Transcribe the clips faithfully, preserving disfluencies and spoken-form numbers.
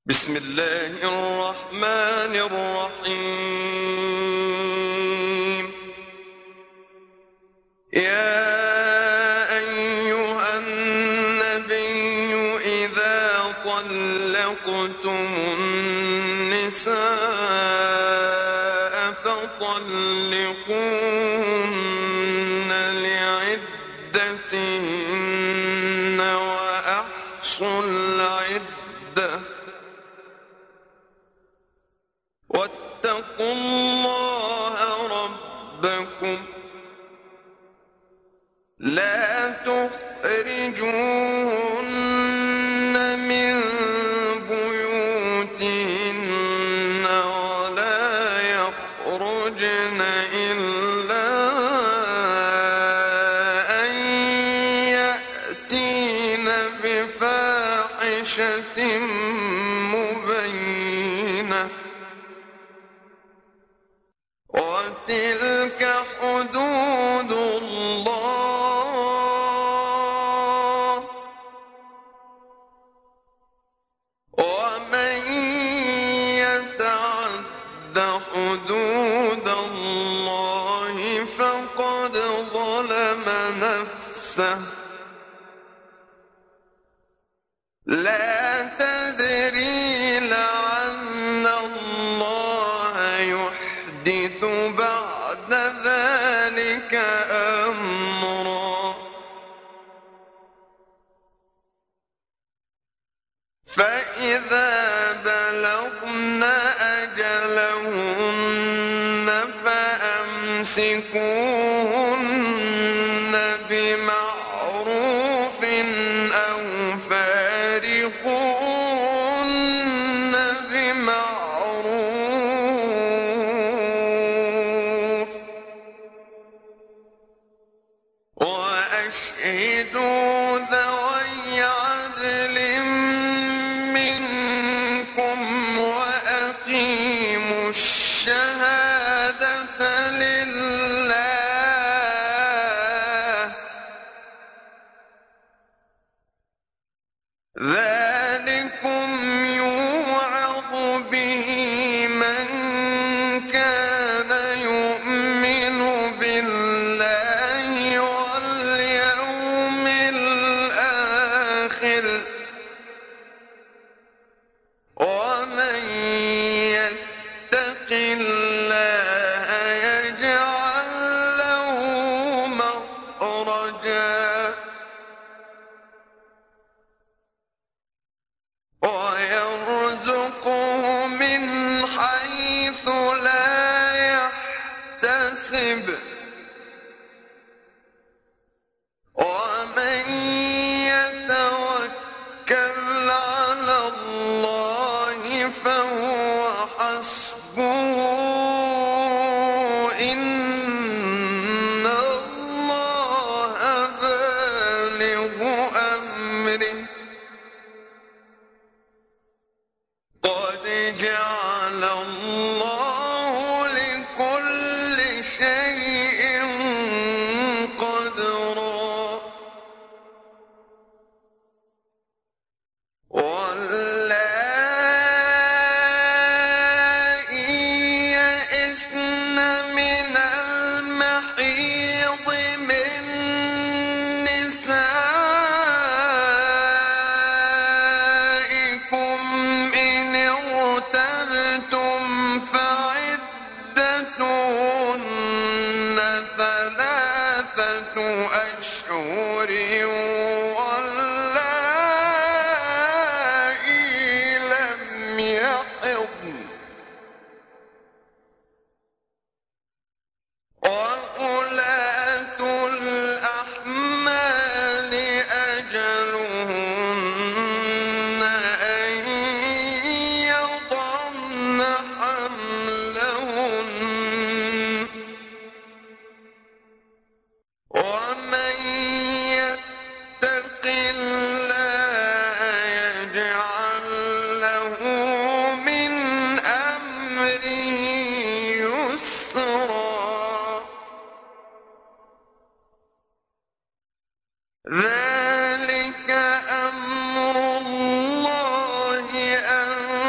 بسم الله الرحمن الرحيم. يا أيها النبي إذا طلقتم النساء فطلقوهن لعدتهن وأحصوا العدة واتقوا الله ربكم لا تخرجوهن من بيوتهن ولا يخرجن إلا أن يأتين بفاحشة مبينة وتلك حدود الله ومن يتعد حدود الله فقد ظلم نفسه لا تدري لعل الله يحدث بعد ذلك أمرا فإذا بلغن أجلهن فأمسكوهن بمعروف أو فارقوهن بمعروف وأشهدوا ذوي عدل منكم وأقيموا الشهادة لله ذلكم يوعظ به من كان يؤمن بالله واليوم الآخر ومن يتق الله يجعل له مخرجا ويرزقه من حيث لا يحتسب ومن يتوكل على الله فهو حسبه إن الله بالغ أمره قد جعل الله لكل شيء قدرا واللائي يئسن من المحيض من نسائكم إن ارتبتم فعدتهن ثلاثة أشهر واللائي لم يحضن وأولاة الأحمال أجلهن أن يضعن حملهن ومن يتق الله يجعل له من أمره يسرا ذلك أمر الله أنزله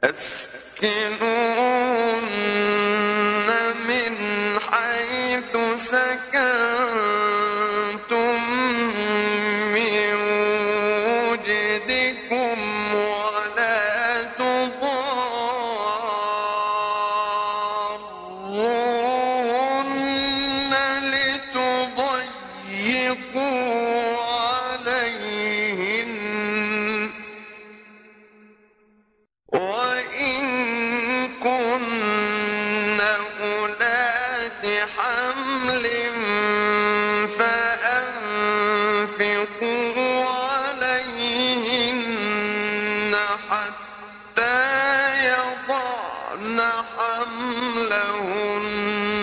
أسكنوهن من حيث سكنتم من وجدكم ولا تضاروهن لتضيقوا عليهن وإن كن أولات حمل فأنفقوا عليهن حتى يضعن حملهن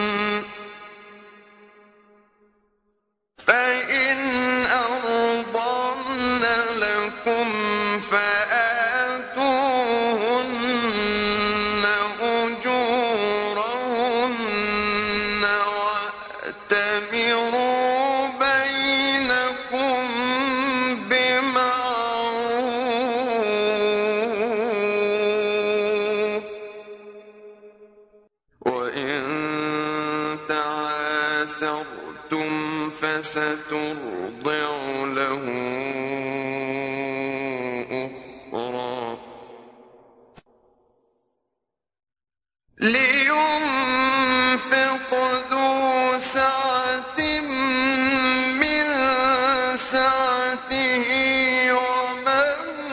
فإن أرضعن لكم فآتوهن أجورهن وأتمروا بينكم بمعروف وإن تعاسرتم فسترضع له أخرى لينفق ذو سعة من سعته ومن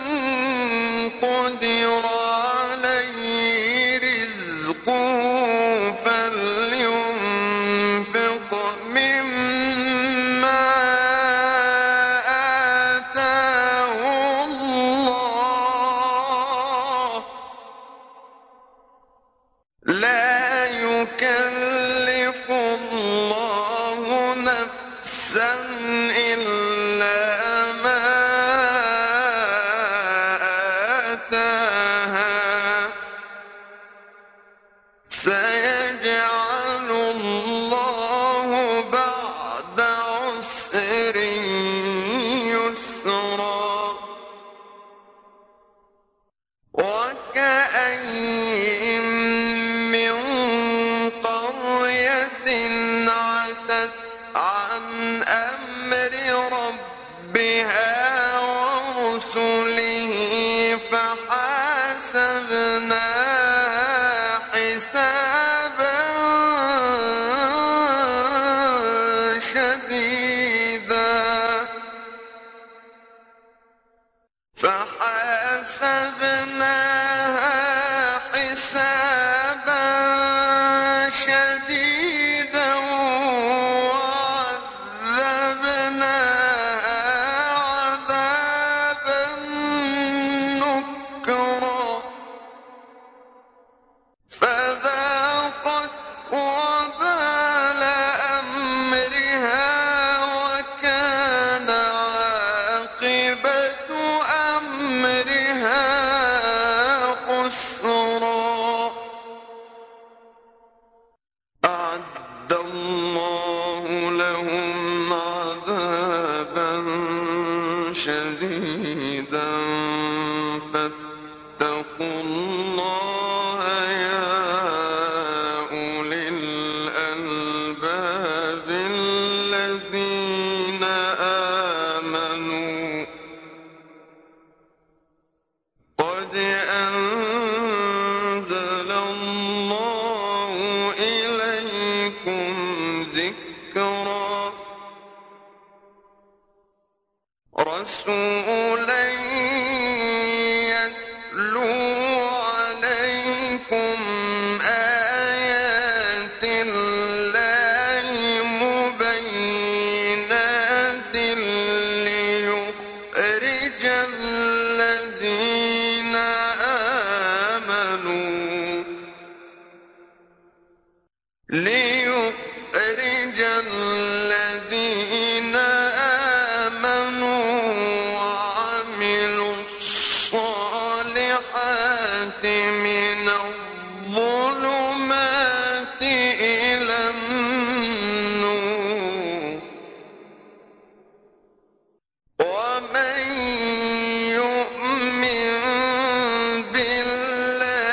قدر عليه رزقه فلينفق مما آتاه الله لا يكلف الله نفسا إلا ما آتاها سيجعل الله بعد عسر يسرا وكأين من قرية عتت عن أمر ربها ورسله فحاسبناها حسابا شديدا فحاسبناها حسابا شديدا وعذبناها عذابا نكرا فذاقت وبال أمرها وكان عاقبة أمرها خسرا أعد الله لهم عذابا شديدا فاتقوا الله يا أولي الألباب الذين آمنوا قد أنزل الله إليكم ذكرا رسولا يتلو عليكم آيات الله مبينات ليخرج الذين آمنوا ليخرج الذين آمنوا وعملوا الصالحات من الظلمات إلى النور ومن يؤمن بالله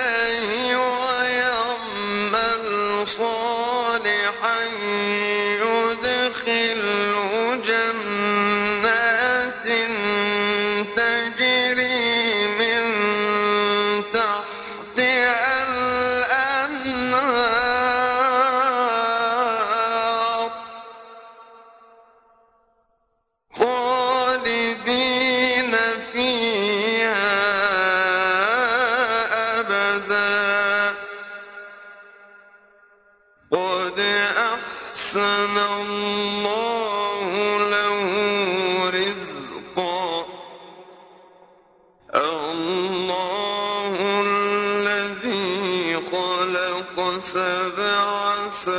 خلق سبع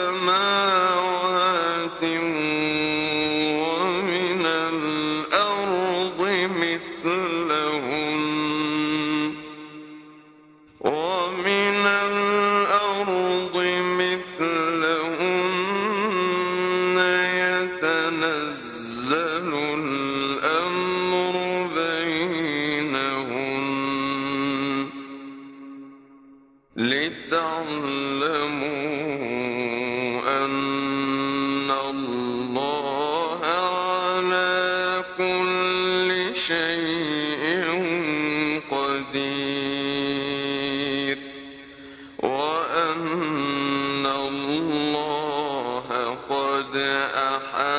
سماوات ومن الأرض مثلهن ومن الأرض مثلهن يتنزل الأمر بينهن لتعلموا أن الله على كل شيء قدير وأن الله قد أحاط